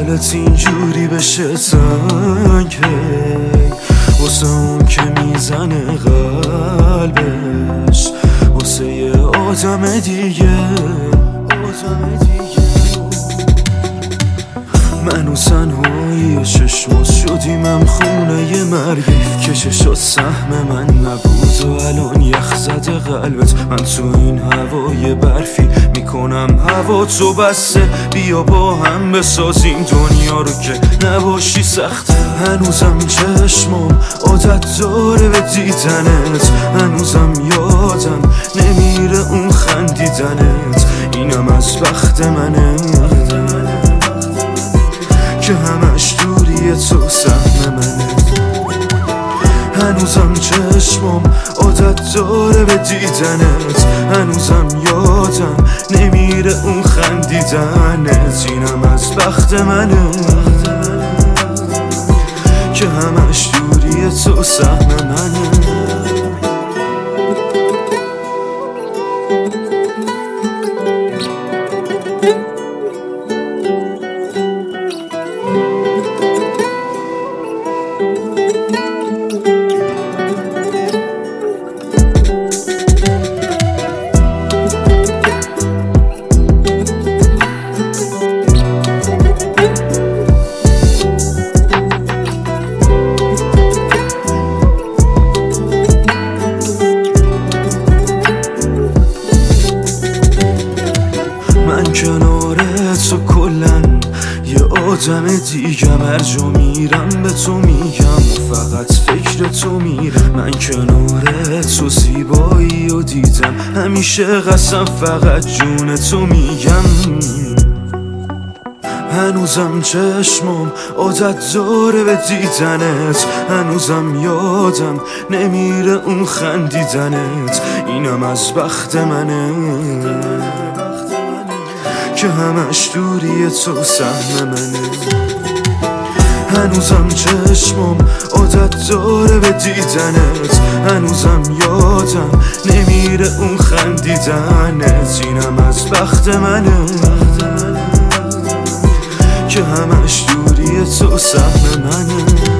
دلت اینجوری بشه تنگ واسه اون که میزنه قلبش واسه یه آدم دیگه من و تنهایی چشمات شدیم هم خونه ی مرگی که چشات سهم من نبود و الان یخ زده قلبت من تو این هوای برفی میکنم هوا تو بسته بیا با هم بسازیم دنیا رو که نباشی سخت هنوزم چشمام عادت داره به دیدنت هنوزم یادم نمیره اون خندیدنت اینم از بخت منه که همش دوری تو سهم منه هنوزم چشمام عادت داره به دیدنت هنوزم یادم نمیره اون خندیدنت اینم از بخت منه که همش دوری تو سهم منه من کنار تو کلن یه آدم دیگم هر جا میرم به تو میگم و فقط فکر تو میرم من کنار تو زیبایی و دیدم همیشه قسم فقط جون تو میگم هنوزم چشمام عادت داره به دیدنت هنوزم یادم نمیره اون خندیدنت اینم از بخت منه که همش دوری تو سهم منه هنوزم چشمام عادت داره به دیدنت هنوزم یادم نمیره اون خندیدنت اینم از بخت منه که همش دوری تو سهم منه